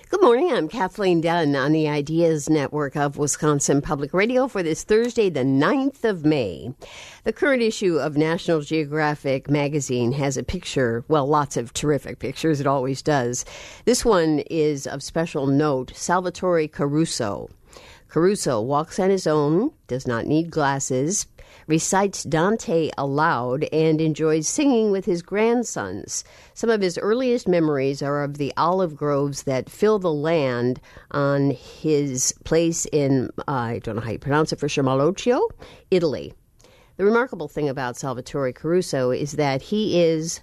Good morning. I'm Kathleen Dunn on the Ideas Network of Wisconsin Public Radio for this Thursday, the 9th of May. The current issue of National Geographic magazine has a picture, well, lots of terrific pictures. It always does. This one is of special note, Salvatore Caruso. Caruso walks on his own, does not need glasses, recites Dante aloud, and enjoys singing with his grandsons. Some of his earliest memories are of the olive groves that fill the land on his place in, I don't know how you pronounce it, for sure, Malocchio, Italy. The remarkable thing about Salvatore Caruso is that he is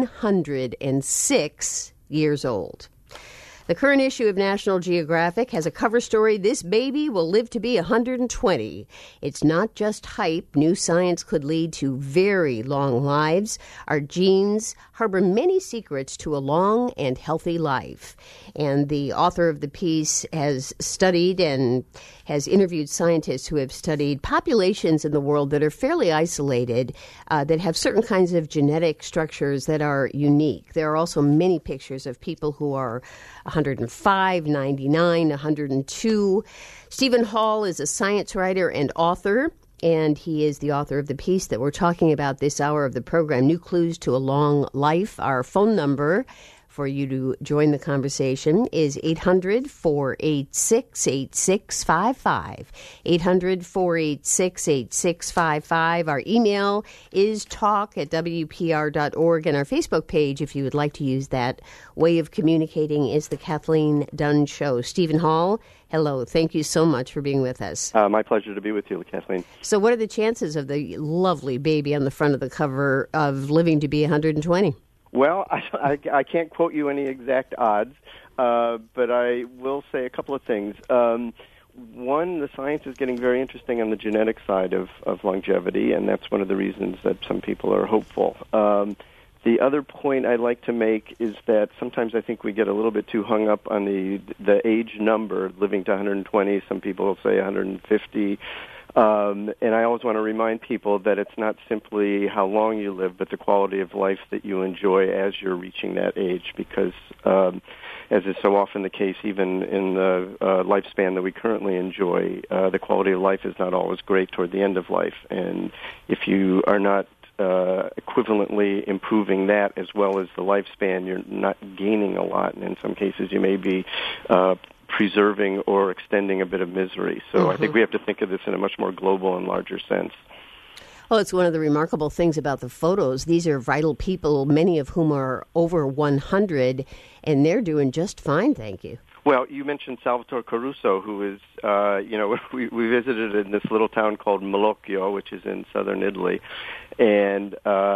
106 years old. The current issue of National Geographic has a cover story, "This Baby Will Live to Be 120. It's not just hype. New science could lead to very long lives. Our genes harbor many secrets to a long and healthy life." And the author of the piece has studied and has interviewed scientists who have studied populations in the world that are fairly isolated, that have certain kinds of genetic structures that are unique. There are also many pictures of people who are 105, 99, 102. Stephen Hall is a science writer and author, and he is the author of the piece that we're talking about this hour of the program, New Clues to a Long Life. Our phone number for you to join the conversation is 800-486-8655. 800-486-8655. Our email is talk@wpr.org, and our Facebook page, if you would like to use that way of communicating, is The Kathleen Dunn Show. Stephen Hall, hello. Thank you so much for being with us. My pleasure to be with you, Kathleen. So what are the chances of the lovely baby on the front of the cover of living to be 120? Well, I can't quote you any exact odds, but I will say a couple of things. One, the science is getting very interesting on the genetic side of longevity, and that's one of the reasons that some people are hopeful. The other point I'd like to make is that sometimes I think we get a little bit too hung up on the age number, living to 120. Some people will say 150. And I always want to remind people that it's not simply how long you live, but the quality of life that you enjoy as you're reaching that age, because as is so often the case, even in the lifespan that we currently enjoy, the quality of life is not always great toward the end of life. And if you are not equivalently improving that as well as the lifespan, you're not gaining a lot. And in some cases, you may be preserving or extending a bit of misery. So I think we have to think of this in a much more global and larger sense. Well, it's one of the remarkable things about the photos. These are vital people, many of whom are over 100, and they're doing just fine, thank you. Well, you mentioned Salvatore Caruso, who is, we visited in this little town called Malocchio, which is in southern Italy. And,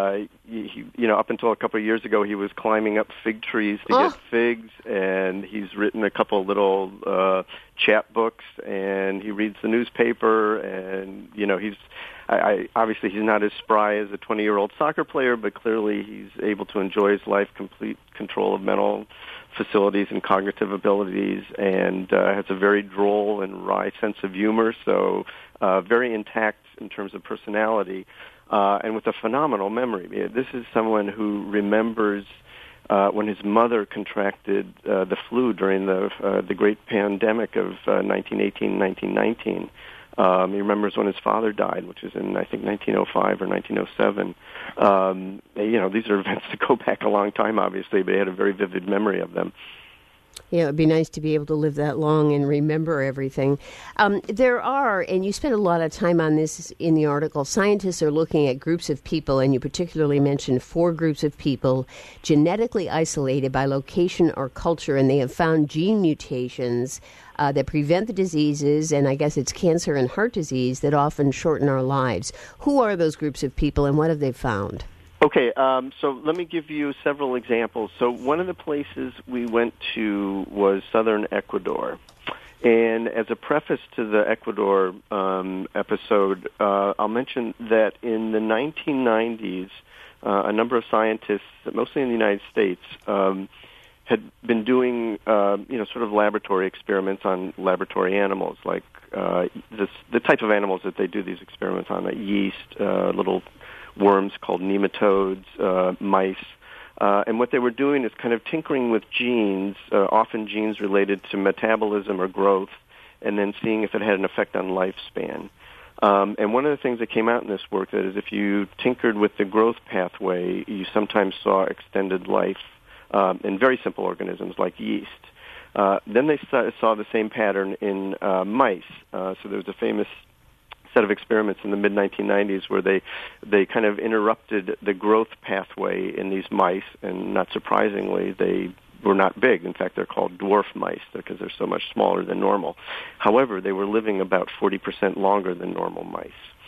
up until a couple of years ago, he was climbing up fig trees to get figs, and he's written a couple of little chapbooks, and he reads the newspaper, and, obviously he's not as spry as a 20-year-old soccer player, but clearly he's able to enjoy his life, complete control of mental facilities and cognitive abilities, and has a very droll and wry sense of humor, so very intact in terms of personality, and with a phenomenal memory. This is someone who remembers when his mother contracted the flu during the great pandemic of 1918, 1919. He remembers when his father died, which was in, I think, 1905 or 1907. These are events that go back a long time, obviously, but he had a very vivid memory of them. Yeah, it'd be nice to be able to live that long and remember everything. There are, and you spent a lot of time on this in the article, scientists are looking at groups of people, and you particularly mentioned 4 groups of people genetically isolated by location or culture, and they have found gene mutations that prevent the diseases, and I guess it's cancer and heart disease, that often shorten our lives. Who are those groups of people, and what have they found? Okay, so let me give you several examples. So one of the places we went to was southern Ecuador. And as a preface to the Ecuador episode, I'll mention that in the 1990s, a number of scientists, mostly in the United States, had been doing, sort of laboratory experiments on laboratory animals, like the type of animals that they do these experiments on, like yeast, little worms called nematodes, mice, And what they were doing is kind of tinkering with genes, often genes related to metabolism or growth, and then seeing if it had an effect on lifespan. And one of the things that came out in this work that is if you tinkered with the growth pathway, you sometimes saw extended life in very simple organisms like yeast. Then they saw the same pattern in mice. So there was a famous set of experiments in the mid-1990s where they kind of interrupted the growth pathway in these mice, and not surprisingly, they were not big. In fact, they're called dwarf mice because they're so much smaller than normal. However, they were living about 40% longer than normal mice.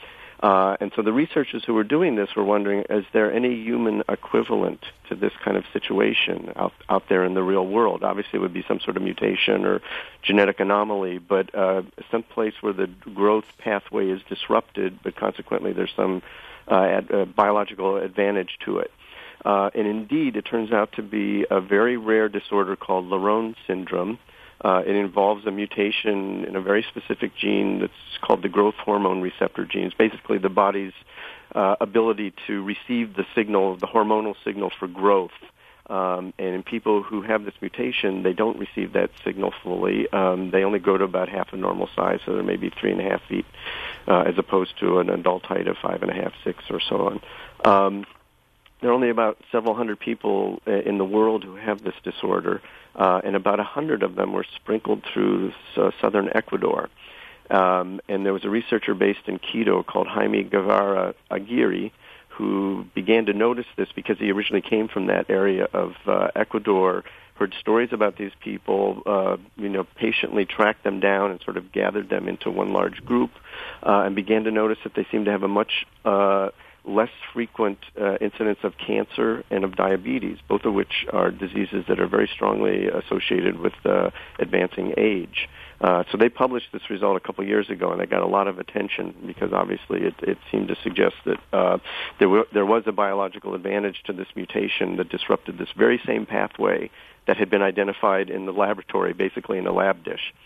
And so the researchers who were doing this were wondering, is there any human equivalent to this kind of situation out there in the real world? Obviously, it would be some sort of mutation or genetic anomaly, but some place where the growth pathway is disrupted, but consequently there's some biological advantage to it. And indeed, it turns out to be a very rare disorder called Laron syndrome. It involves a mutation in a very specific gene that's called the growth hormone receptor gene. It's basically the body's ability to receive the signal, the hormonal signal for growth. And in people who have this mutation, they don't receive that signal fully. They only grow to about half a normal size, so they're maybe 3.5 feet, as opposed to an adult height of 5.5, 6, or so on. There are only about several hundred people in the world who have this disorder, and about 100 of them were sprinkled through southern Ecuador. And there was a researcher based in Quito called Jaime Guevara Aguirre who began to notice this because he originally came from that area of Ecuador, heard stories about these people, patiently tracked them down and sort of gathered them into one large group, and began to notice that they seemed to have a much less frequent incidence of cancer and of diabetes, both of which are diseases that are very strongly associated with advancing age. So they published this result a couple of years ago, and they got a lot of attention because obviously it seemed to suggest that there was a biological advantage to this mutation that disrupted this very same pathway that had been identified in the laboratory, basically in a lab dish.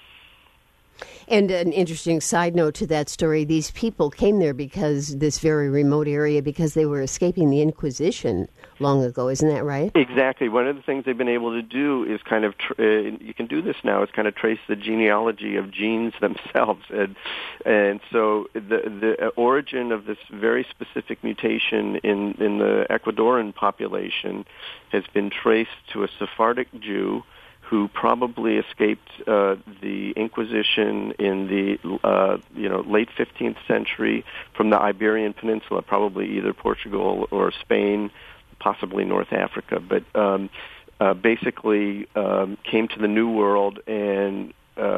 And an interesting side note to that story, these people came there because this very remote area, because they were escaping the Inquisition long ago. Isn't that right? Exactly. One of the things they've been able to do is kind of, you can do this now, is kind of trace the genealogy of genes themselves. And so the origin of this very specific mutation in the Ecuadorian population has been traced to a Sephardic Jew who probably escaped the Inquisition in the late 15th century from the Iberian Peninsula, probably either Portugal or Spain, possibly North Africa, but basically came to the New World, and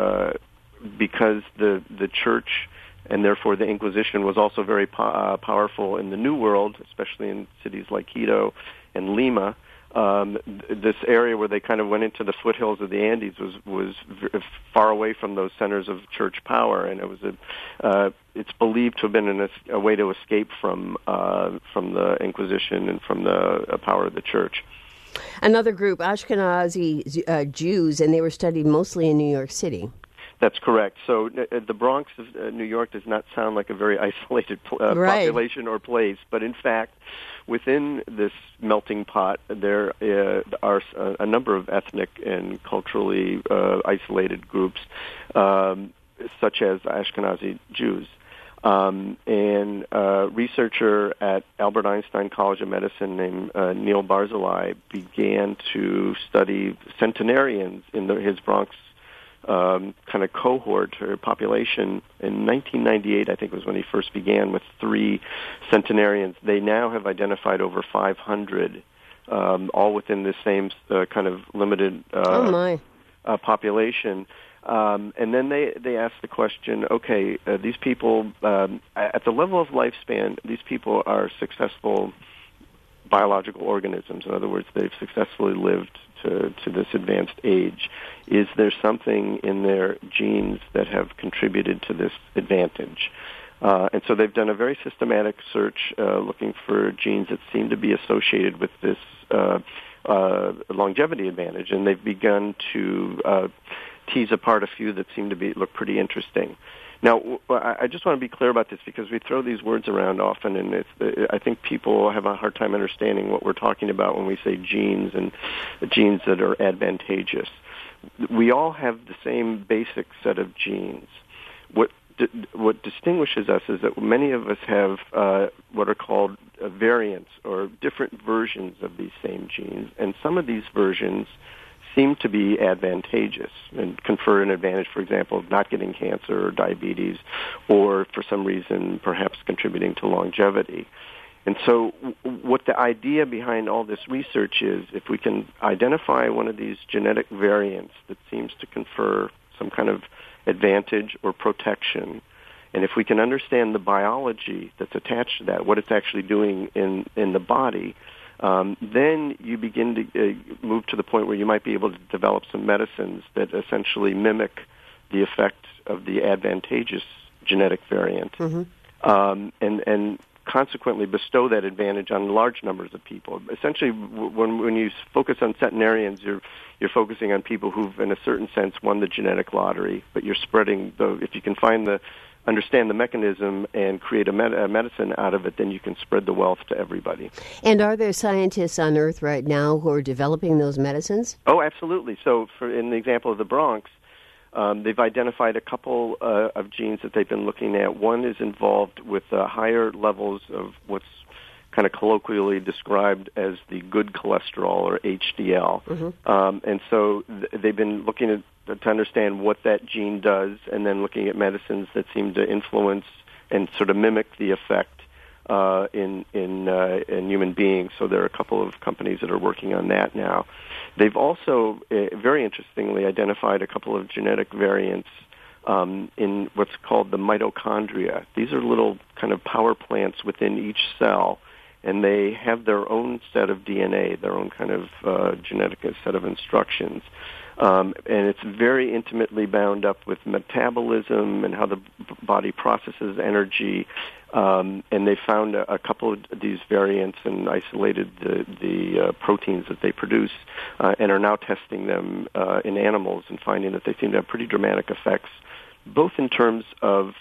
because the Church and therefore the Inquisition was also very powerful in the New World, especially in cities like Quito and Lima. This area where they kind of went into the foothills of the Andes was far away from those centers of church power, and it was it's believed to have been a way to escape from the Inquisition and from the power of the church. Another group, Ashkenazi Jews, and they were studied mostly in New York City. That's correct. So the Bronx of New York does not sound like a very isolated population or place, but in fact, within this melting pot, there are a number of ethnic and culturally isolated groups, such as Ashkenazi Jews. And a researcher at Albert Einstein College of Medicine named Neil Barzilai began to study centenarians in his Bronx kind of cohort or population. In 1998, I think was when he first began with 3 centenarians. They now have identified over 500, all within the same kind of limited population. And then they asked the question, okay, these people, at the level of lifespan, these people are successful biological organisms. In other words, they've successfully lived to this advanced age. Is there something in their genes that have contributed to this advantage? And so they've done a very systematic search looking for genes that seem to be associated with this longevity advantage, and they've begun to tease apart a few that seem to look pretty interesting. Now, I just want to be clear about this because we throw these words around often, and I think people have a hard time understanding what we're talking about when we say genes and genes that are advantageous. We all have the same basic set of genes. What distinguishes us is that many of us have what are called variants or different versions of these same genes, and some of these versions seem to be advantageous and confer an advantage, for example, of not getting cancer or diabetes, or for some reason perhaps contributing to longevity. And so what the idea behind all this research is, if we can identify one of these genetic variants that seems to confer some kind of advantage or protection, and if we can understand the biology that's attached to that, what it's actually doing in the body, then you begin to move to the point where you might be able to develop some medicines that essentially mimic the effect of the advantageous genetic variant, and consequently bestow that advantage on large numbers of people. Essentially, when you focus on centenarians, you're focusing on people who've, in a certain sense, won the genetic lottery, but you're spreading if you can understand the mechanism and create a medicine out of it, then you can spread the wealth to everybody. And are there scientists on Earth right now who are developing those medicines? Oh, absolutely. So in the example of the Bronx, they've identified a couple of genes that they've been looking at. One is involved with higher levels of what's kind of colloquially described as the good cholesterol, or HDL. And so they've been looking to understand what that gene does, and then looking at medicines that seem to influence and sort of mimic the effect in human beings. So there are a couple of companies that are working on that now. They've also, very interestingly, identified a couple of genetic variants in what's called the mitochondria. These are little kind of power plants within each cell, and they have their own set of DNA, their own kind of genetic set of instructions. And it's very intimately bound up with metabolism and how the body processes energy. And they found a couple of these variants and isolated the proteins that they produce, and are now testing them in animals and finding that they seem to have pretty dramatic effects, both in terms of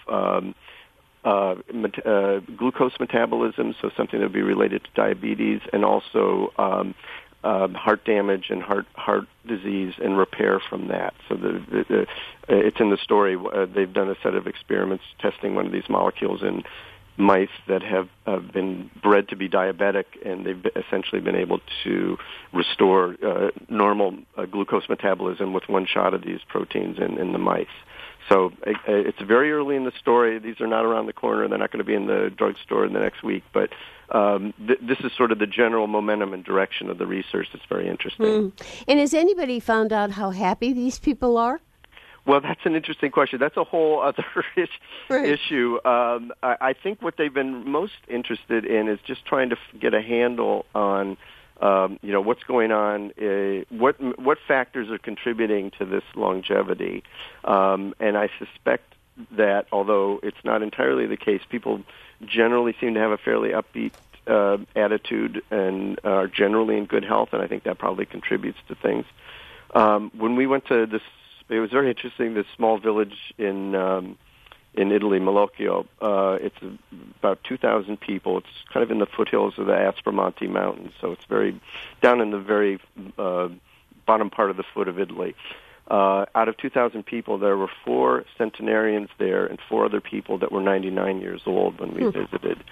glucose metabolism, so something that would be related to diabetes, and also heart damage and heart disease and repair from that. So it's in the story. They've done a set of experiments testing one of these molecules in mice that have been bred to be diabetic, and they've essentially been able to restore normal glucose metabolism with one shot of these proteins in the mice. So it's very early in the story. These are not around the corner. They're not going to be in the drugstore in the next week. But this is sort of the general momentum and direction of the research that's very interesting. And has anybody found out how happy these people are? Well, that's an interesting question. That's a whole other issue. I think what they've been most interested in is just trying to get a handle on what's going on, what factors are contributing to this longevity. And I suspect that, although it's not entirely the case, people generally seem to have a fairly upbeat attitude and are generally in good health, and I think that probably contributes to things. When we went to this, it was very interesting, this small village in Italy, Malocchio. It's about 2,000 people. It's kind of in the foothills of the Aspromonte Mountains, so it's very down in the very bottom part of the foot of Italy. Out of 2,000 people, there were 4 centenarians there and 4 other people that were 99 years old when we visited.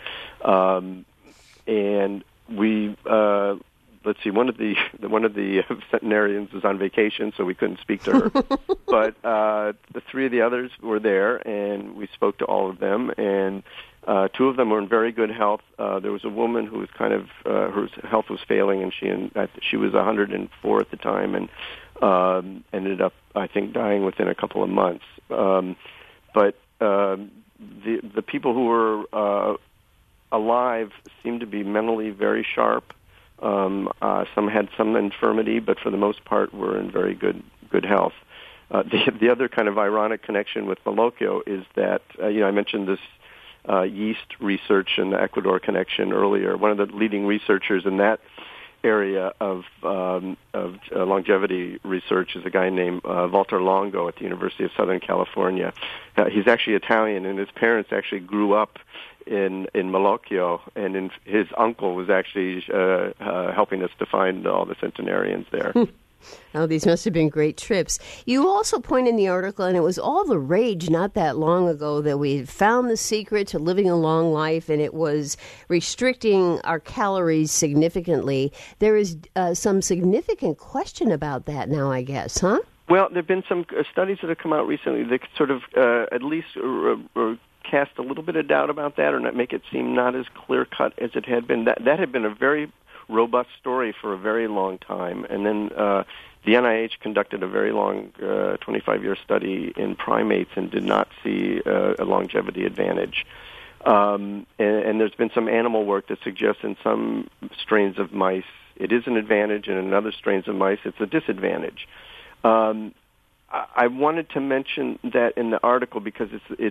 And we let's see, one of the centenarians was on vacation, so we couldn't speak to her. But the 3 of the others were there, and we spoke to all of them. And 2 of them were in very good health. There was a woman who was kind of her health was failing, and she was 104 at the time, and ended up, I think, dying within a couple of months. But the people who were alive seemed to be mentally very sharp. Some had some infirmity, but for the most part were in very good health. The other kind of ironic connection with Malocchio is that, I mentioned this yeast research and the Ecuador connection earlier. One of the leading researchers in that area of longevity research is a guy named Walter Longo at the University of Southern California. He's actually Italian, and his parents actually grew up in Malocchio, and his uncle was actually helping us to find all the centenarians there. Oh, these must have been great trips. You also point in the article, and it was all the rage not that long ago, that we had found the secret to living a long life, and it was restricting our calories significantly. There is some significant question about that now, I guess, huh? Well, there have been some studies that have come out recently that sort of at least cast a little bit of doubt about that, or make it seem not as clear-cut as it had been. That had been a very robust story for a very long time, and then the NIH conducted a very long 25-year study in primates and did not see a longevity advantage. And there's been some animal work that suggests in some strains of mice it is an advantage, and in other strains of mice it's a disadvantage. I wanted to mention that in the article because it's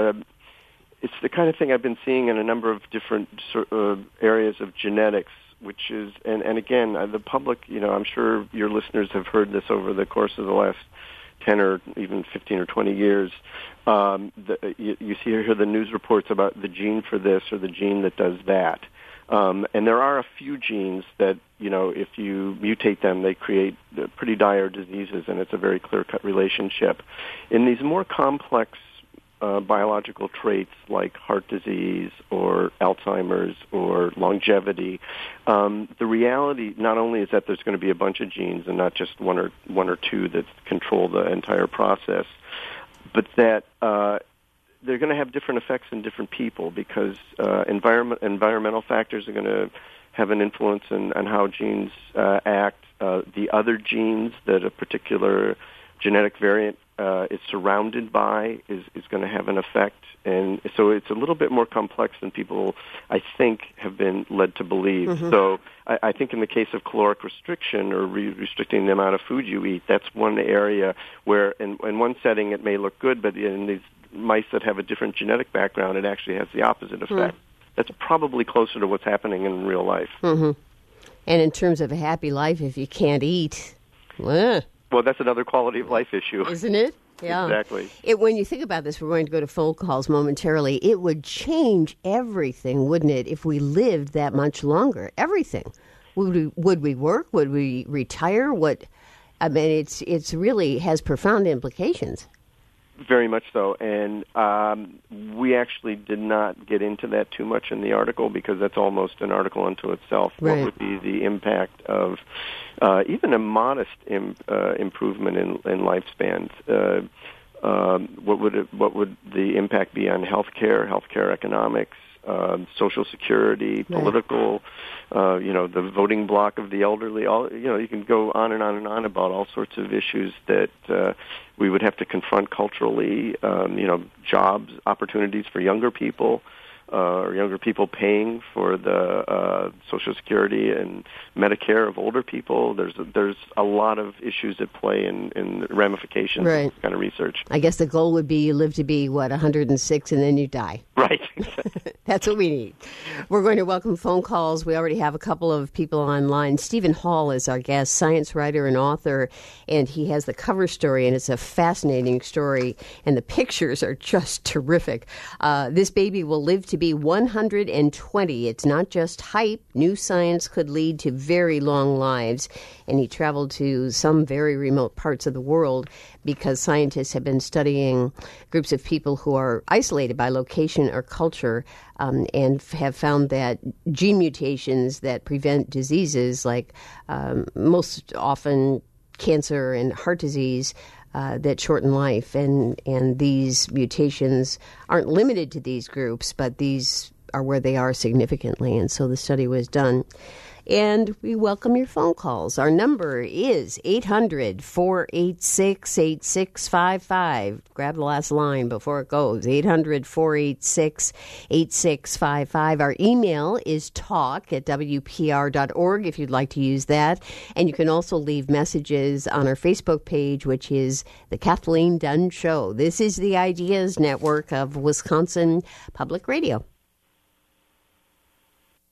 the kind of thing I've been seeing in a number of different areas of genetics, which is, and again, the public, I'm sure your listeners have heard this over the course of the last 10 or even 15 or 20 years. You hear the news reports about the gene for this or the gene that does that. And there are a few genes that, if you mutate them, they create pretty dire diseases, and it's a very clear-cut relationship. In these more complex biological traits like heart disease or Alzheimer's or longevity, the reality not only is that there's going to be a bunch of genes and not just one or two that control the entire process, but that they're going to have different effects in different people because environmental factors are going to have an influence on how genes act. The other genes that a particular genetic variant is surrounded by is going to have an effect. And so it's a little bit more complex than people, I think, have been led to believe. Mm-hmm. So I think in the case of caloric restriction or restricting the amount of food you eat, that's one area where in one setting it may look good, but in these mice that have a different genetic background, it actually has the opposite effect. That's probably closer to what's happening in real life. Mm-hmm. And in terms of a happy life, if you can't eat, well, that's another quality of life issue. Isn't it? Yeah. Exactly. When you think about this, we're going to go to phone calls momentarily. It would change everything, wouldn't it, if we lived that much longer? Everything. Would we work? Would we retire? It's really has profound implications. Very much so, and we actually did not get into that too much in the article because that's almost an article unto itself. Right. What would be the impact of even a modest improvement in lifespans? What would the impact be on healthcare economics, Social Security, political, the voting bloc of the elderly? You can go on and on and on about all sorts of issues that we would have to confront culturally. Jobs, opportunities for younger people, or younger people paying for the Social Security and Medicare of older people. There's a lot of issues at play in ramifications of this kind of research. I guess the goal would be you live to be, 106, and then you die. Right. That's what we need. We're going to welcome phone calls. We already have a couple of people online. Stephen Hall is our guest, science writer and author, and he has the cover story, and it's a fascinating story, and the pictures are just terrific. This baby will live to be 120. It's not just hype. New science could lead to very long lives. And he traveled to some very remote parts of the world because scientists have been studying groups of people who are isolated by location or culture and have found that gene mutations that prevent diseases like most often cancer and heart disease that shorten life, and these mutations aren't limited to these groups, but these are where they are significantly, and so the study was done. And we welcome your phone calls. Our number is 800-486-8655. Grab the last line before it goes. 800-486-8655. Our email is talk@wpr.org if you'd like to use that. And you can also leave messages on our Facebook page, which is The Kathleen Dunn Show. This is the Ideas Network of Wisconsin Public Radio.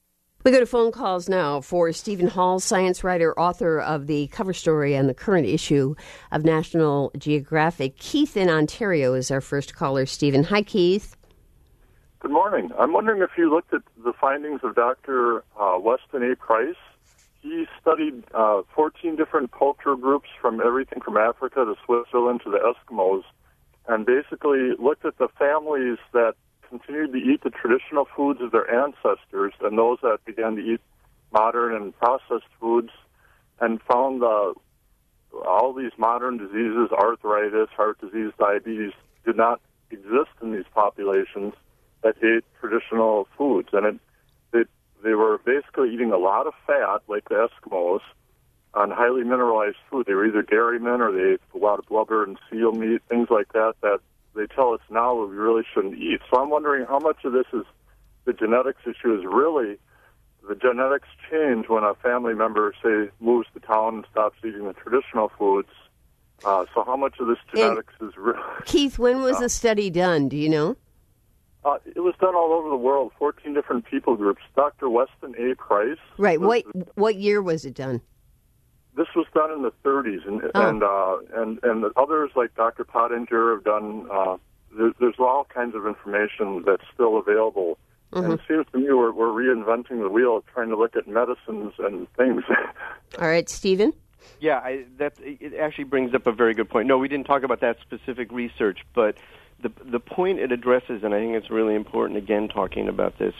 We go to phone calls now for Stephen Hall, science writer, author of the cover story on the current issue of National Geographic. Keith in Ontario is our first caller. Stephen. Hi, Keith. Good morning. I'm wondering if you looked at the findings of Dr. Weston A. Price. He studied 14 different culture groups from everything from Africa to Switzerland to the Eskimos, and basically looked at the families that continued to eat the traditional foods of their ancestors and those that began to eat modern and processed foods, and found all these modern diseases, arthritis, heart disease, diabetes, did not exist in these populations that ate traditional foods. And they were basically eating a lot of fat, like the Eskimos, on highly mineralized food. They were either dairymen or they ate a lot of blubber and seal meat, things like that they tell us now we really shouldn't eat. So I'm wondering how much of this is the genetics issue is really the genetics change when a family member, say, moves to town and stops eating the traditional foods. So how much of this genetics is really... Keith, when was the study done? Do you know? It was done all over the world, 14 different people groups. Dr. Weston A. Price. Right. What year was it done? This was done in the 30s, and the others like Dr. Pottinger have done. There's all kinds of information that's still available, and it seems to me we're reinventing the wheel, trying to look at medicines and things. All right, Stephen. Yeah, it actually brings up a very good point. No, we didn't talk about that specific research, but the point it addresses, and I think it's really important. Again, talking about this.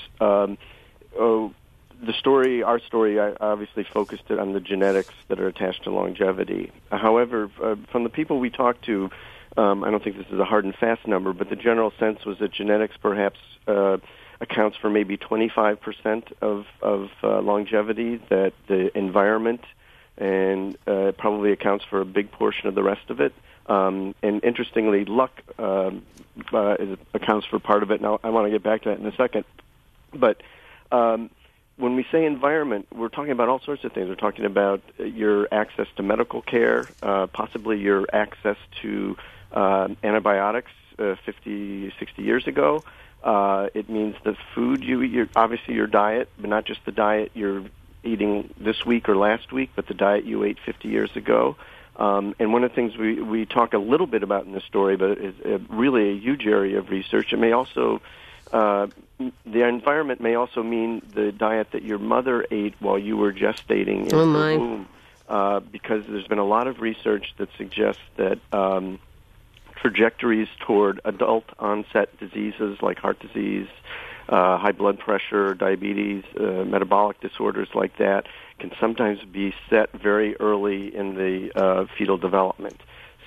Our story, I obviously focused it on the genetics that are attached to longevity. However, from the people we talked to, I don't think this is a hard and fast number, but the general sense was that genetics perhaps accounts for maybe 25% of longevity, that the environment and probably accounts for a big portion of the rest of it. And interestingly, luck accounts for part of it. Now, I want to get back to that in a second. But when we say environment, we're talking about all sorts of things. We're talking about your access to medical care, possibly your access to antibiotics 50, 60 years ago. It means the food you eat, obviously your diet, but not just the diet you're eating this week or last week, but the diet you ate 50 years ago. And one of the things we talk a little bit about in this story, but is really a huge area of research. It may also... the environment may also mean the diet that your mother ate while you were gestating in her womb, because there's been a lot of research that suggests that trajectories toward adult-onset diseases like heart disease, high blood pressure, diabetes, metabolic disorders like that can sometimes be set very early in the fetal development.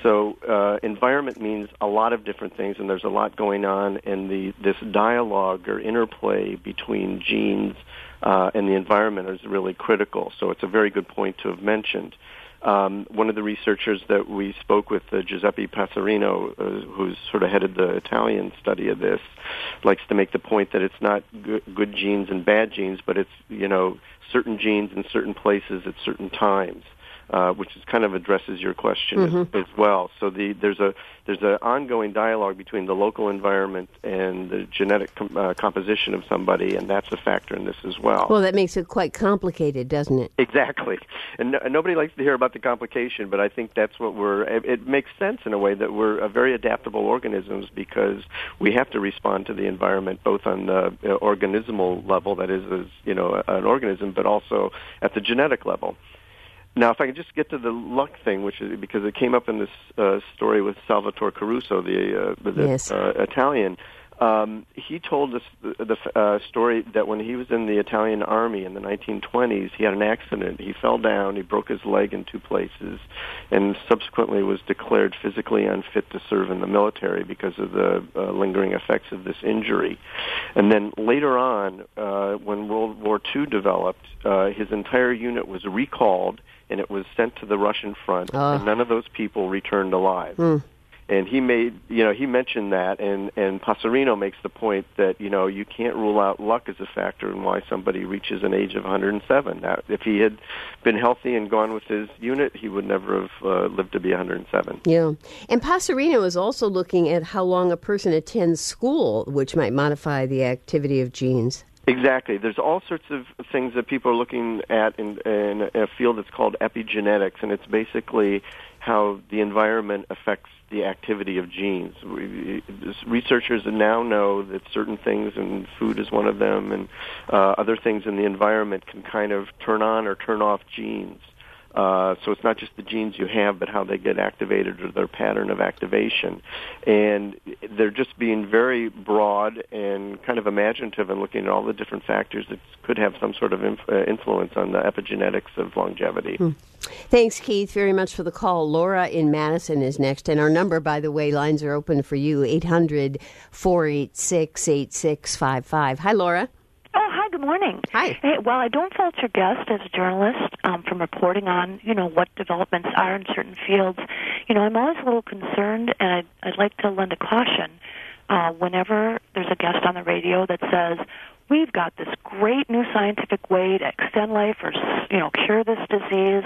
So environment means a lot of different things, and there's a lot going on, and this dialogue or interplay between genes and the environment is really critical. So it's a very good point to have mentioned. One of the researchers that we spoke with, Giuseppe Passarino, who's sort of headed the Italian study of this, likes to make the point that it's not good genes and bad genes, but it's, certain genes in certain places at certain times. Which is kind of addresses your question as well. So there's an ongoing dialogue between the local environment and the genetic composition of somebody, and that's a factor in this as well. Well, that makes it quite complicated, doesn't it? Exactly. And nobody likes to hear about the complication, but I think that's what it makes sense in a way that we're very adaptable organisms because we have to respond to the environment both on the organismal level, that is, as an organism, but also at the genetic level. Now, if I could just get to the luck thing, which is because it came up in this story with Salvatore Caruso, the Italian. He told us the story that when he was in the Italian army in the 1920s, he had an accident. He fell down, he broke his leg in two places, and subsequently was declared physically unfit to serve in the military because of the lingering effects of this injury. And then later on, when World War II developed, his entire unit was recalled, and it was sent to the Russian front, and none of those people returned alive. And he mentioned that, and Passarino makes the point that, you can't rule out luck as a factor in why somebody reaches an age of 107. Now, if he had been healthy and gone with his unit, he would never have lived to be 107. Yeah. And Passarino is also looking at how long a person attends school, which might modify the activity of genes. Exactly. There's all sorts of things that people are looking at in a field that's called epigenetics, and it's basically how the environment affects the activity of genes. Researchers now know that certain things, and food is one of them, and other things in the environment can kind of turn on or turn off genes. So it's not just the genes you have, but how they get activated or their pattern of activation. And they're just being very broad and kind of imaginative and looking at all the different factors that could have some sort of influence on the epigenetics of longevity. Thanks, Keith, very much for the call. Laura in Madison is next. And our number, by the way, lines are open for you, 800-486-8655. Hi, Laura. Oh, hi, good morning. Hi. Hey, well, I don't fault your guest as a journalist from reporting on, what developments are in certain fields. I'm always a little concerned, and I'd like to lend a caution whenever there's a guest on the radio that says, we've got this great new scientific way to extend life or, cure this disease,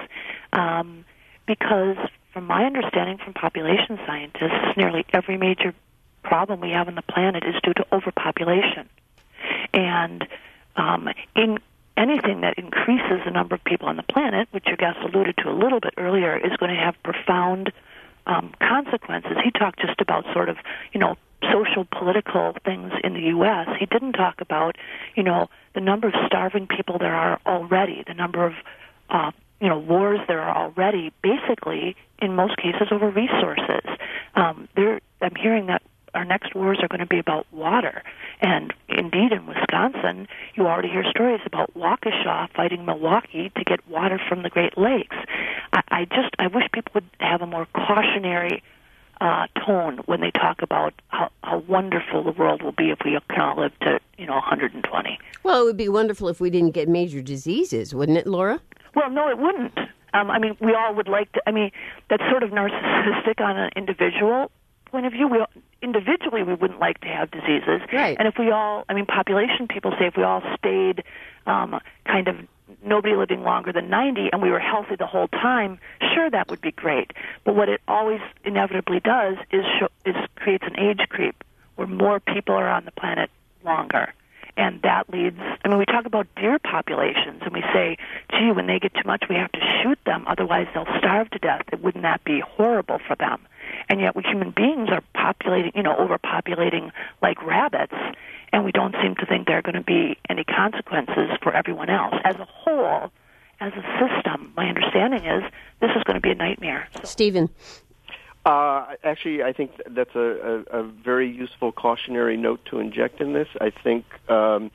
because from my understanding from population scientists, nearly every major problem we have on the planet is due to overpopulation. And in anything that increases the number of people on the planet, which your guest alluded to a little bit earlier, is going to have profound consequences. He talked just about sort of, social, political things in the U.S. He didn't talk about, the number of starving people there are already, the number of, wars there are already, basically, in most cases, over resources. I'm hearing that our next wars are going to be about water. And indeed, in Wisconsin, you already hear stories about Waukesha fighting Milwaukee to get water from the Great Lakes. I wish people would have a more cautionary tone when they talk about how wonderful the world will be if we can all live to, 120. Well, it would be wonderful if we didn't get major diseases, wouldn't it, Laura? Well, no, it wouldn't. We all would like to. That's sort of narcissistic on an individual point of view. Individually, we wouldn't like to have diseases. Right. And if we all, population people say if we all stayed kind of nobody living longer than 90 and we were healthy the whole time, sure, that would be great. But what it always inevitably does is creates an age creep where more people are on the planet longer. And that leads, we talk about deer populations, and we say, gee, when they get too much, we have to shoot them, otherwise they'll starve to death. Wouldn't that be horrible for them? And yet we human beings are populating, overpopulating like rabbits, and we don't seem to think there are going to be any consequences for everyone else. As a whole, as a system, my understanding is this is going to be a nightmare. Stephen. Actually, I think that's a very useful cautionary note to inject in this. I think I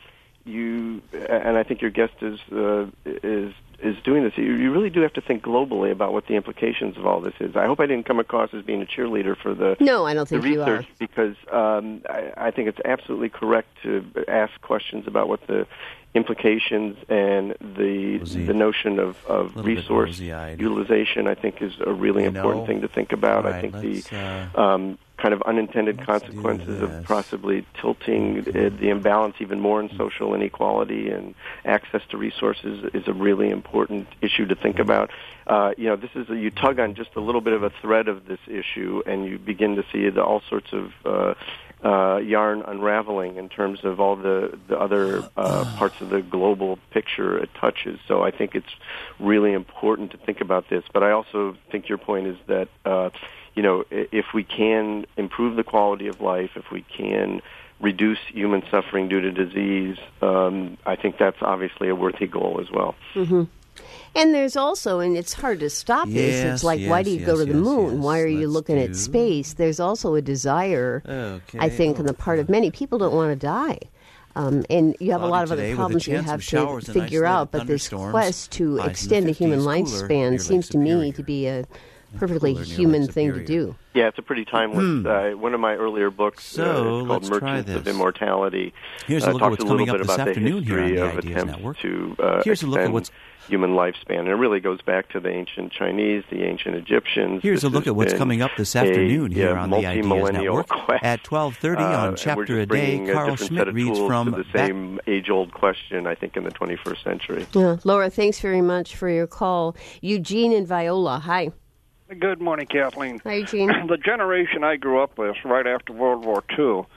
think your guest is doing this. You really do have to think globally about what the implications of all this is. I hope I didn't come across as being a cheerleader for the No, I don't think the research, you are. because I think it's absolutely correct to ask questions about what the implications and the notion of resource utilization, I think, is a really important thing to think about. Right, I think the kind of unintended consequences of possibly tilting the imbalance even more in social inequality and access to resources is a really important issue to think about. You tug on just a little bit of a thread of this issue, and you begin to see all sorts of yarn unraveling in terms of all the other parts of the global picture it touches. So I think it's really important to think about this. But I also think your point is that, if we can improve the quality of life, if we can reduce human suffering due to disease, I think that's obviously a worthy goal as well. Mm-hmm. And there's also, and it's hard to stop this, it's like, why do you go to the moon? Why are you looking at space? There's also a desire, I think, on the part of many. People don't want to die. And you have a lot of other problems you have to figure out, but this quest to extend a human lifespan seems to me to be a perfectly human thing to do. Yeah, it's a pretty timeless. One of my earlier books called Merchants of Immortality. Here's a look at what's coming up this about afternoon the here on the history of Ideas attempts Network. to Here's a look at what's human lifespan. And it really goes back to the ancient Chinese, the ancient Egyptians. Here's a look at what's coming up this afternoon here on the Ideas Network. At 12:30 on Chapter a Day, Carl Schmidt reads from the same age-old question, I think, in the 21st century. Yeah. Laura, thanks very much for your call. Eugene and Viola, hi. Good morning, Kathleen. Hi, Eugene. The generation I grew up with right after World War II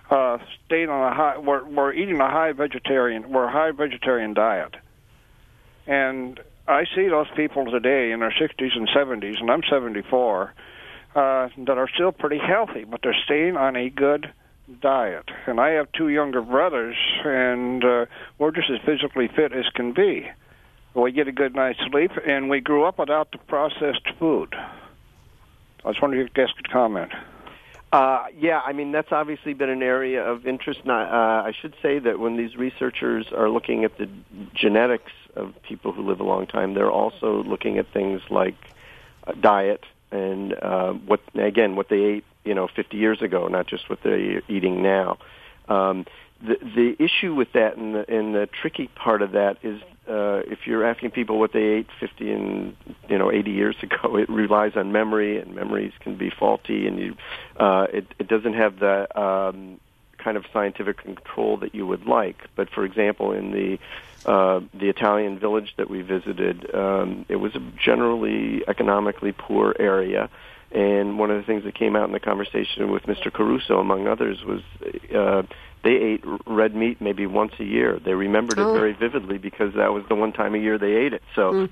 stayed on a high. We're eating a high vegetarian diet, and I see those people today in their 60s and 70s, and I'm 74, that are still pretty healthy, but they're staying on a good diet. And I have two younger brothers, and we're just as physically fit as can be. We get a good night's sleep, and we grew up without the processed food. I was wondering if you guys could comment. Yeah, I mean, that's obviously been an area of interest. I should say that when these researchers are looking at the genetics of people who live a long time, they're also looking at things like diet and what they ate, 50 years ago, not just what they're eating now. The issue with that and the tricky part of that is if you're asking people what they ate 50 and 80 years ago, it relies on memory, and memories can be faulty, and it doesn't have the kind of scientific control that you would like. But for example, in the Italian village that we visited, it was a generally economically poor area. And one of the things that came out in the conversation with Mr. Caruso, among others, was they ate red meat maybe once a year. They remembered it very vividly because that was the one time a year they ate it. So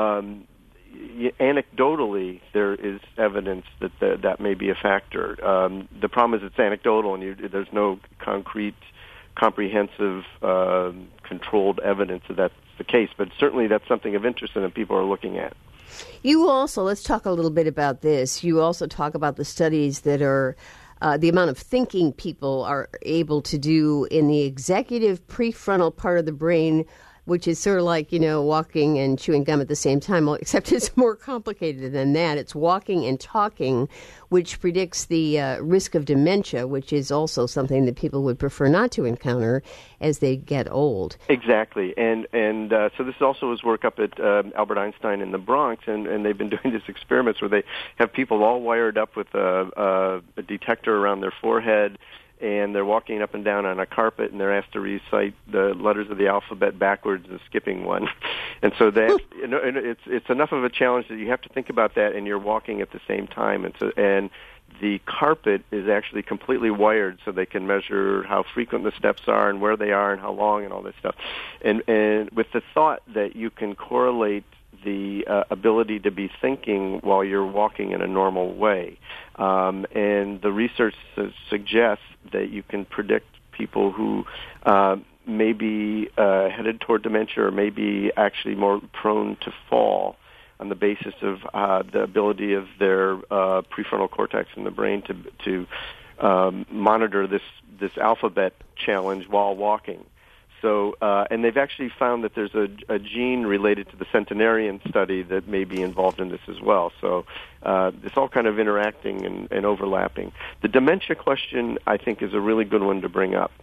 anecdotally, there is evidence that may be a factor. The problem is it's anecdotal, and there's no concrete, comprehensive, controlled evidence that that's the case. But certainly that's something of interest and that people are looking at. You also, let's talk a little bit about this. You also talk about the studies that are the amount of thinking people are able to do in the executive prefrontal part of the brain, which is sort of like, walking and chewing gum at the same time, except it's more complicated than that. It's walking and talking, which predicts the risk of dementia, which is also something that people would prefer not to encounter as they get old. Exactly. And so this also is work up at Albert Einstein in the Bronx, and they've been doing these experiments where they have people all wired up with a detector around their forehead, and they're walking up and down on a carpet, and they're asked to recite the letters of the alphabet backwards and skipping one. And so that it's enough of a challenge that you have to think about that, and you're walking at the same time. And the carpet is actually completely wired so they can measure how frequent the steps are and where they are and how long and all this stuff. And with the thought that you can correlate the ability to be thinking while you're walking in a normal way. And the research suggests that you can predict people who may be headed toward dementia or may be actually more prone to fall on the basis of the ability of their prefrontal cortex in the brain to monitor this alphabet challenge while walking. So, and they've actually found that there's a gene related to the centenarian study that may be involved in this as well. So it's all kind of interacting and overlapping. The dementia question, I think, is a really good one to bring up.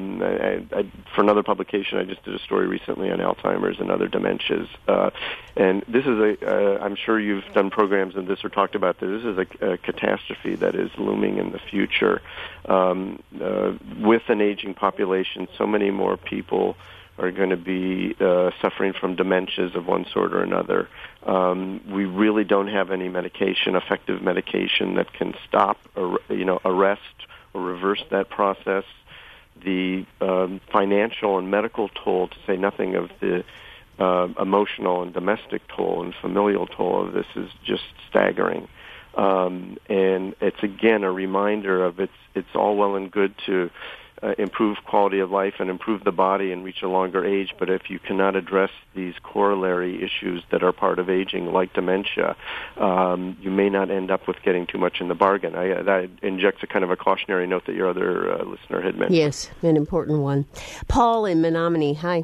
For another publication, I just did a story recently on Alzheimer's and other dementias. And this is I'm sure you've done programs on this or talked about this. This is a catastrophe that is looming in the future. With an aging population, so many more people are going to be suffering from dementias of one sort or another. We really don't have any effective medication that can stop or arrest or reverse that process. The financial and medical toll, to say nothing of the emotional and domestic toll and familial toll of this, is just staggering. And it's, again, a reminder of it's all well and good to improve quality of life and improve the body and reach a longer age, but if you cannot address these corollary issues that are part of aging, like dementia, you may not end up with getting too much in the bargain. That injects a kind of a cautionary note that your other listener had mentioned. Yes, an important one. Paul in Menominee, hi.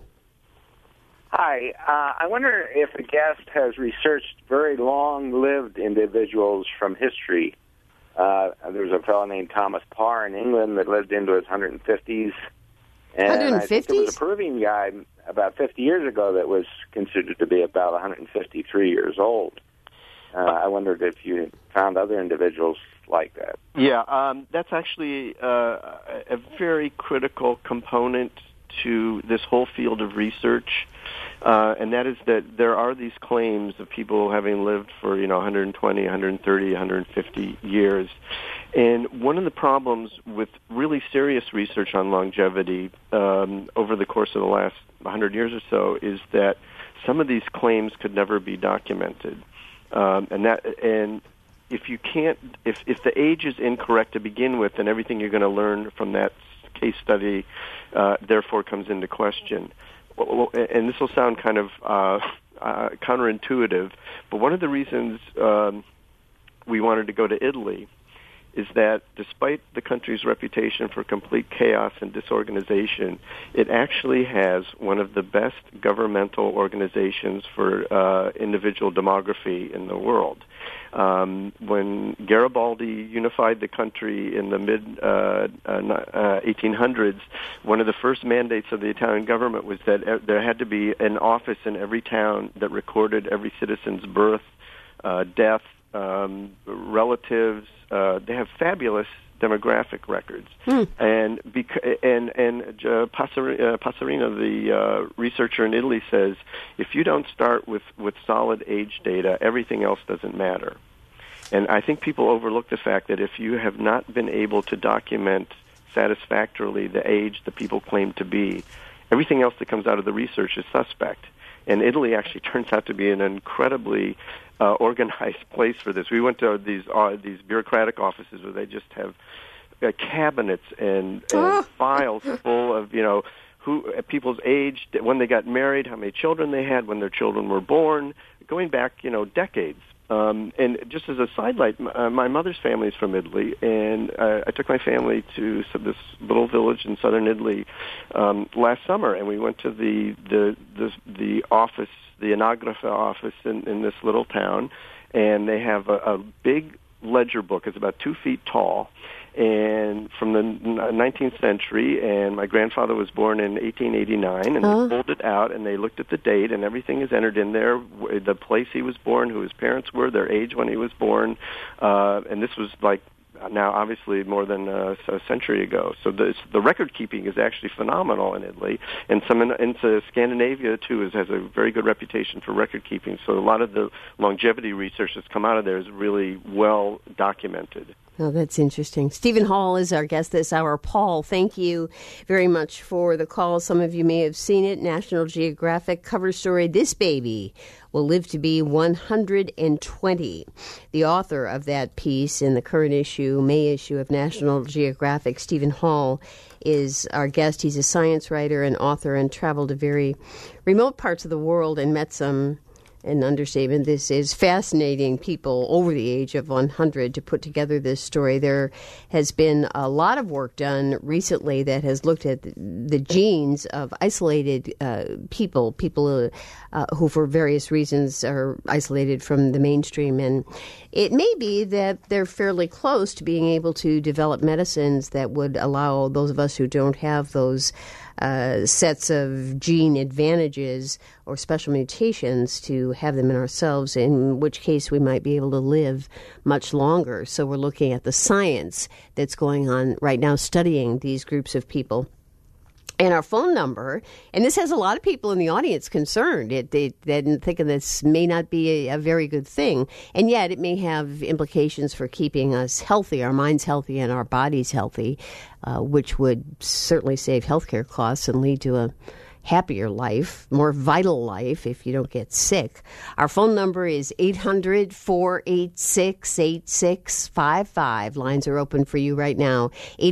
Hi. I wonder if a guest has researched very long-lived individuals from history. There was a fellow named Thomas Parr in England that lived into his 150s. And 150s? I think there was a Peruvian guy about 50 years ago that was considered to be about 153 years old. I wondered if you found other individuals like that. Yeah, that's actually a very critical component to this whole field of research, and that is that there are these claims of people having lived for 120, 130, 150 years. And one of the problems with really serious research on longevity over the course of the last 100 years or so is that some of these claims could never be documented, and if you can't, if the age is incorrect to begin with, then everything you're going to learn from that case study therefore comes into question. And this will sound kind of counterintuitive, but one of the reasons we wanted to go to Italy is that despite the country's reputation for complete chaos and disorganization, it actually has one of the best governmental organizations for individual demography in the world. When Garibaldi unified the country in the mid-1800s, one of the first mandates of the Italian government was that there had to be an office in every town that recorded every citizen's birth, death, relatives. They have fabulous demographic records, and Passarino, the researcher in Italy, says if you don't start with solid age data, everything else doesn't matter. And I think people overlook the fact that if you have not been able to document satisfactorily the age that people claim to be, everything else that comes out of the research is suspect. And Italy actually turns out to be an incredibly organized place for this. We went to these bureaucratic offices where they just have cabinets and files full of people's age, when they got married, how many children they had, when their children were born, going back decades. And just as a sidelight, my mother's family is from Italy, and I took my family to this little village in southern Italy last summer, and we went to the office, the Anagrafe office in this little town, and they have a big ledger book. It's about 2 feet tall, and from the 19th century, and my grandfather was born in 1889, and they pulled it out, and they looked at the date, and everything is entered in there, the place he was born, who his parents were, their age when he was born, and this was like now obviously more than a century ago. So the record keeping is actually phenomenal in Italy, and into Scandinavia too has a very good reputation for record keeping. So a lot of the longevity research that's come out of there is really well documented. Oh, that's interesting. Stephen Hall is our guest this hour. Paul, thank you very much for the call. Some of you may have seen it. National Geographic cover story, This Baby Will Live to Be 120. The author of that piece in the current issue, May issue of National Geographic, Stephen Hall, is our guest. He's a science writer and author and traveled to very remote parts of the world and met some, an understatement, this is fascinating people over the age of 100 to put together this story. There has been a lot of work done recently that has looked at the genes of isolated people who for various reasons are isolated from the mainstream. And it may be that they're fairly close to being able to develop medicines that would allow those of us who don't have those sets of gene advantages or special mutations to have them in ourselves, in which case we might be able to live much longer. So we're looking at the science that's going on right now, studying these groups of people. And our phone number, and this has a lot of people in the audience concerned. They're thinking this may not be a very good thing, and yet it may have implications for keeping us healthy, our minds healthy and our bodies healthy, which would certainly save healthcare costs and lead to a happier life, more vital life if you don't get sick. Our phone number is 800-486-8655. Lines are open for you right now.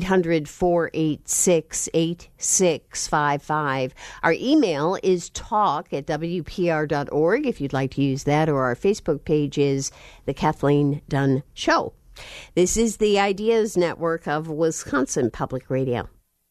800-486-8655. Our email is talk@wpr.org if you'd like to use that, or our Facebook page is The Kathleen Dunn Show. This is the Ideas Network of Wisconsin Public Radio.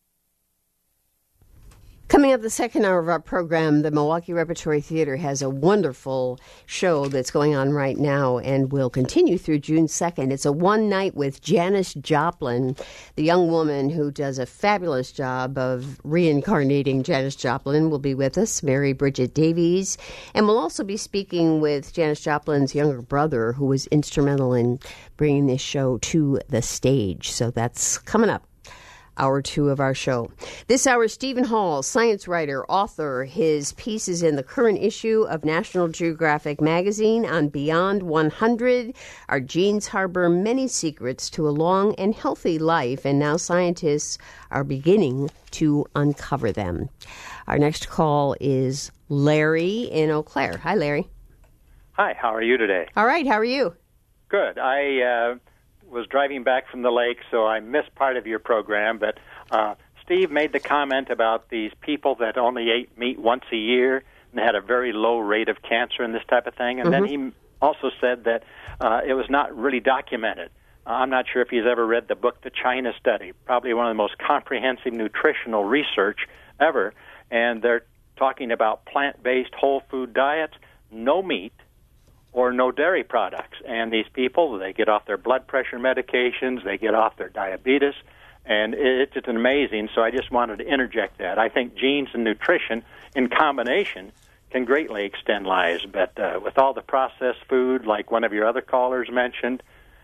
Coming up the second hour of our program, the Milwaukee Repertory Theater has a wonderful show that's going on right now and will continue through June 2nd. It's a one night with Janis Joplin, the young woman who does a fabulous job of reincarnating Janis Joplin, will be with us, Mary Bridget Davies. And we'll also be speaking with Janis Joplin's younger brother, who was instrumental in bringing this show to the stage. So that's coming up. Hour 2 of our show. This hour, Stephen Hall, science writer, author. His piece is in the current issue of National Geographic magazine on Beyond 100. Our genes harbor many secrets to a long and healthy life, and now scientists are beginning to uncover them. Our next call is Larry in Eau Claire. Hi, Larry. Hi, how are you today? All right, how are you? Good. I was driving back from the lake, so I missed part of your program, but Steve made the comment about these people that only ate meat once a year and had a very low rate of cancer and this type of thing, and then he also said that it was not really documented. I'm not sure if he's ever read the book The China Study, probably one of the most comprehensive nutritional research ever, and they're talking about plant-based whole food diets, no meat, or no dairy products. And these people, they get off their blood pressure medications, they get off their diabetes, and it's just amazing. So I just wanted to interject that. I think genes and nutrition in combination can greatly extend lives, but with all the processed food, like one of your other callers mentioned,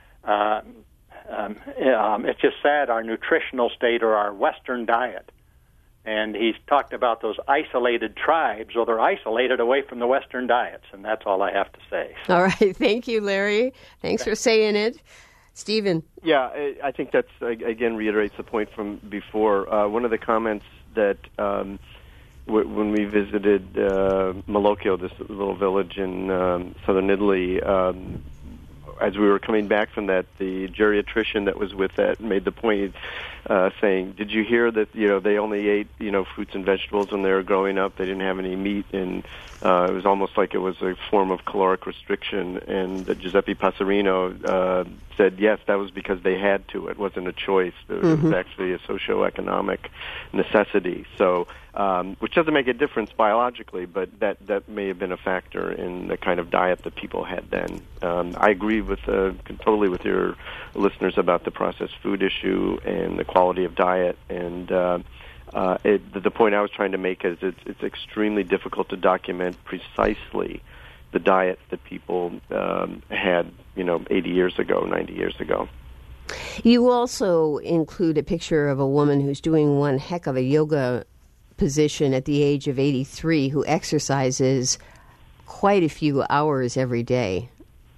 it's just sad, our nutritional state or our Western diet. And he's talked about those isolated tribes. Well, they're isolated away from the Western diets, and that's all I have to say. So. All right. Thank you, Larry. Thanks for saying it. Stephen. Yeah, I think that's, again, reiterates the point from before. One of the comments that when we visited Malocchio, this little village in southern Italy, as we were coming back from that, the geriatrician that was with that made the point, saying, "Did you hear that? They only ate fruits and vegetables when they were growing up. They didn't have any meat, and it was almost like it was a form of caloric restriction." And Giuseppe Passarino said, "Yes, that was because they had to. It wasn't a choice. It was actually a socioeconomic necessity." So, which doesn't make a difference biologically, but that may have been a factor in the kind of diet that people had then. I agree totally with your listeners about the processed food issue and the quality of diet. And the point I was trying to make is it's extremely difficult to document precisely the diet that people had, 80 years ago, 90 years ago. You also include a picture of a woman who's doing one heck of a yoga position at the age of 83 who exercises quite a few hours every day.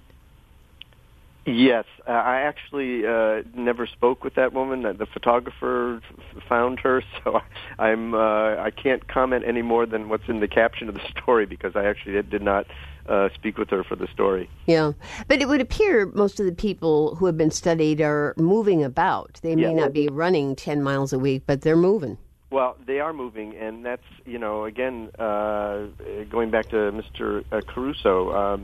Yes, I actually never spoke with that woman. The photographer found her, so I can't comment any more than what's in the caption of the story because I actually did not speak with her for the story. Yeah, but it would appear most of the people who have been studied are moving about. They may not be running 10 miles a week, but they're moving. Well, they are moving, and that's, again, going back to Mr. Caruso,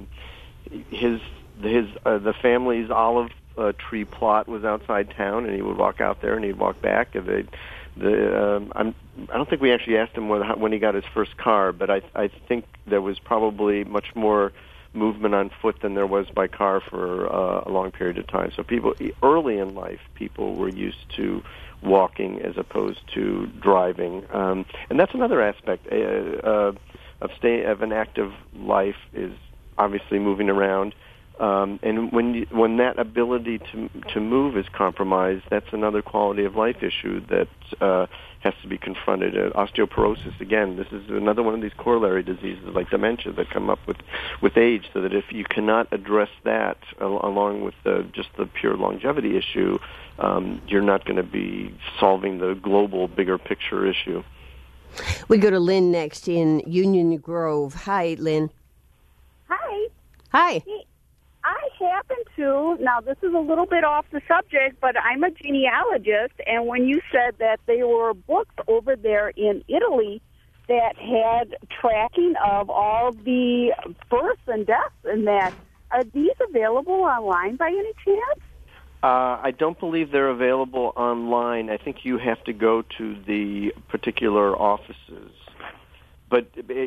the family's olive tree plot was outside town, and he would walk out there and he'd walk back. And I don't think we actually asked him when he got his first car, but I think there was probably much more movement on foot than there was by car for a long period of time. So early in life, people were used to walking as opposed to driving, and that's another aspect of an active life is obviously moving around. And when that ability to move is compromised, that's another quality of life issue that has to be confronted. Osteoporosis, again, this is another one of these corollary diseases like dementia that come up with age. So that if you cannot address that along with just the pure longevity issue, you're not going to be solving the global, bigger picture issue. We go to Lynn next in Union Grove. Hi, Lynn. Hi. Hi. I happen to, now this is a little bit off the subject, but I'm a genealogist, and when you said that there were books over there in Italy that had tracking of all the births and deaths and that, are these available online by any chance? I don't believe they're available online. I think you have to go to the particular offices. But,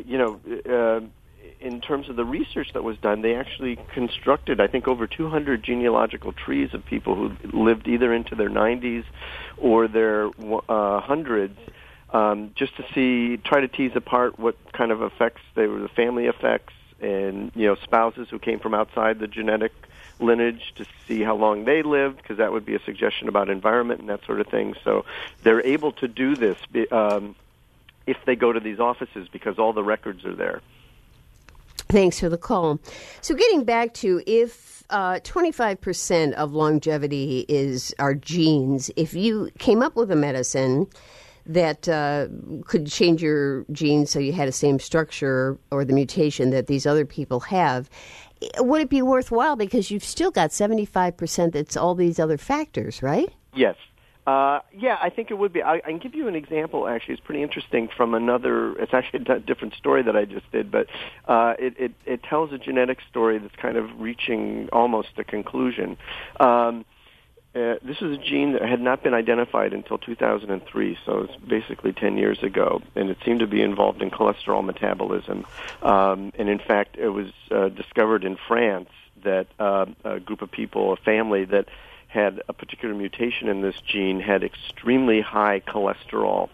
in terms of the research that was done, they actually constructed, I think, over 200 genealogical trees of people who lived either into their 90s or their hundreds, just to try to tease apart what kind of effects they were, the family effects, and spouses who came from outside the genetic lineage to see how long they lived, because that would be a suggestion about environment and that sort of thing. So they're able to do this if they go to these offices because all the records are there. Thanks for the call. So getting back to if 25% of longevity is our genes, if you came up with a medicine that could change your genes so you had the same structure or the mutation that these other people have, would it be worthwhile? Because you've still got 75% that's all these other factors, right? Yes. Yeah, I think it would be. I can give you an example, actually. It's pretty interesting from another, it's actually a different story that I just did, but it tells a genetic story that's kind of reaching almost a conclusion. This is a gene that had not been identified until 2003, so it's basically 10 years ago, and it seemed to be involved in cholesterol metabolism. And in fact, it was discovered in France that a group of people, a family that had a particular mutation in this gene, had extremely high cholesterol,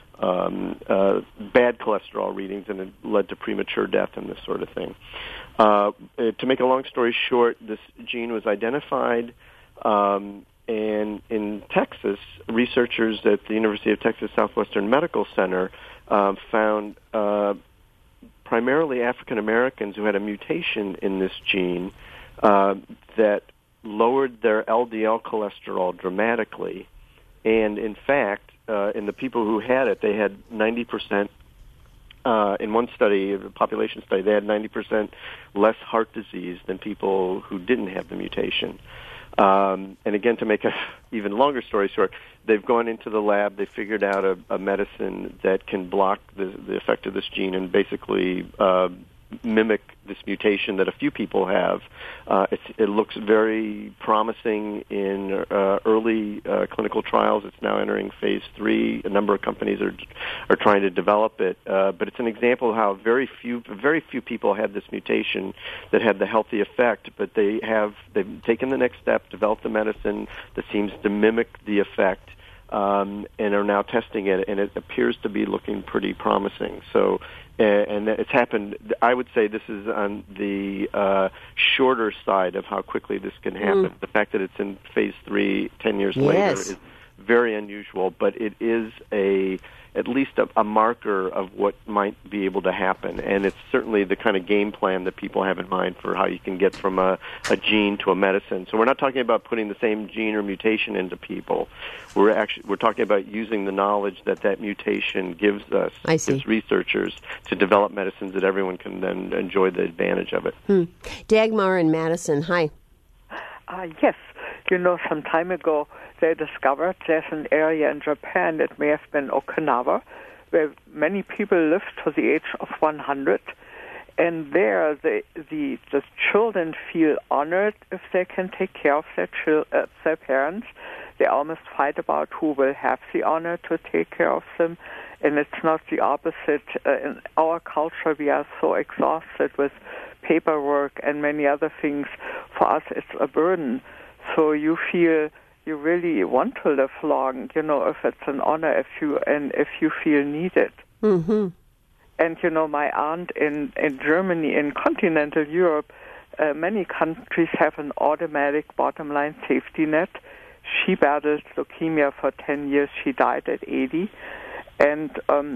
bad cholesterol readings, and it led to premature death and this sort of thing. To make a long story short, this gene was identified, and in Texas, researchers at the University of Texas Southwestern Medical Center found primarily African Americans who had a mutation in this gene that lowered their LDL cholesterol dramatically, and in fact, in the people who had it, they had 90%, in one study, a population study, they had 90% less heart disease than people who didn't have the mutation. And again, to make a even longer story short, they've gone into the lab, they figured out a medicine that can block the effect of this gene and basically mimic this mutation that a few people have. It looks very promising in early clinical trials. It's now entering phase 3. A number of companies are trying to develop it, but it's an example of how very few people had this mutation that had the healthy effect. But they've taken the next step, developed a medicine that seems to mimic the effect. And are now testing it, and it appears to be looking pretty promising. So, and it's happened. I would say this is on the shorter side of how quickly this can happen. The fact that it's in phase 3 10 years later is very unusual, but it is at least a marker of what might be able to happen, and it's certainly the kind of game plan that people have in mind for how you can get from a gene to a medicine. So we're not talking about putting the same gene or mutation into people. We're talking about using the knowledge that mutation gives us as researchers to develop medicines that everyone can then enjoy the advantage of it. Dagmar in Madison, hi. Yes. Some time ago, they discovered there's an area in Japan, it may have been Okinawa, where many people lived to the age of 100. And there, the children feel honored if they can take care of their parents. They almost fight about who will have the honor to take care of them. And it's not the opposite. In our culture, we are so exhausted with paperwork and many other things. For us, it's a burden. So you feel you really want to live long, if it's an honor, if you feel needed. Mm-hmm. And, my aunt in Germany, in continental Europe, many countries have an automatic bottom line safety net. She battled leukemia for 10 years. She died at 80. And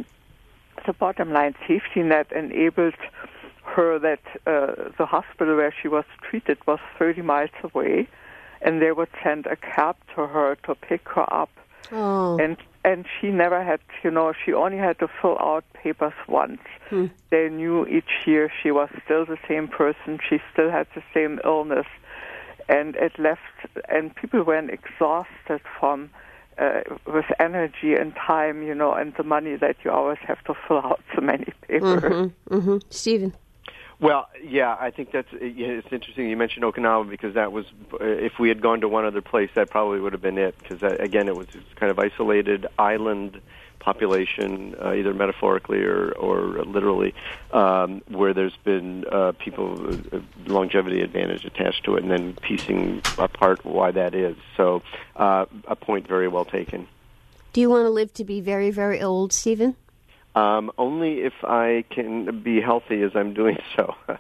the bottom line safety net enabled her that the hospital where she was treated was 30 miles away, and they would send a cab to her to pick her up. Oh. And she never had, she only had to fill out papers once. They knew each year she was still the same person. She still had the same illness. And it left, and people went exhausted from, with energy and time, and the money that you always have to fill out so many papers. Stephen? Well, yeah, I think it's interesting you mentioned Okinawa, because that was, if we had gone to one other place, that probably would have been it, because, again, it was kind of isolated island population, either metaphorically or literally, where there's been people, longevity advantage attached to it, and then piecing apart why that is. So a point very well taken. Do you want to live to be very, very old, Stephen? Only if I can be healthy as I'm doing so.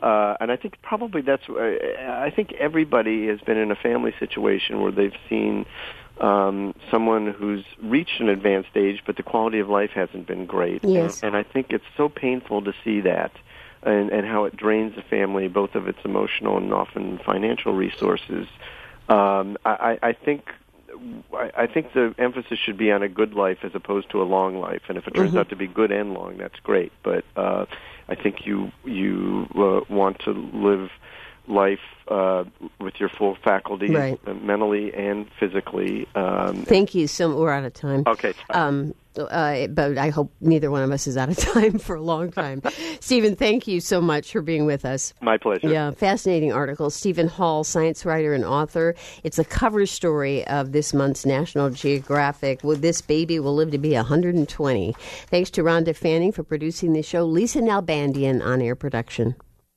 And I think probably I think everybody has been in a family situation where they've seen someone who's reached an advanced age, but the quality of life hasn't been great. Yes. And I think it's so painful to see that and how it drains the family, both of its emotional and often financial resources. I think the emphasis should be on a good life as opposed to a long life. And if it turns out to be good and long, that's great. But I think you want to live life with your full faculties, mentally and physically. Thank you. We're out of time. Okay. But I hope neither one of us is out of time for a long time. Stephen, thank you so much for being with us. My pleasure. Yeah, fascinating article. Stephen Hall, science writer and author. It's a cover story of this month's National Geographic. This baby will live to be 120. Thanks to Rhonda Fanning for producing the show. Lisa Nalbandian on air production.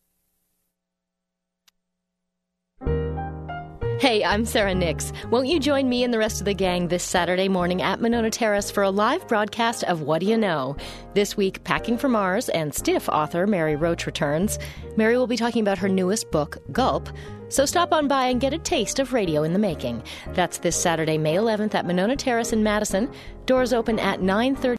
Hey, I'm Sarah Nix. Won't you join me and the rest of the gang this Saturday morning at Monona Terrace for a live broadcast of What Do You Know? This week, Packing for Mars and Stiff author Mary Roach returns. Mary will be talking about her newest book, Gulp. So stop on by and get a taste of radio in the making. That's this Saturday, May 11th at Monona Terrace in Madison. Doors open at 9:30.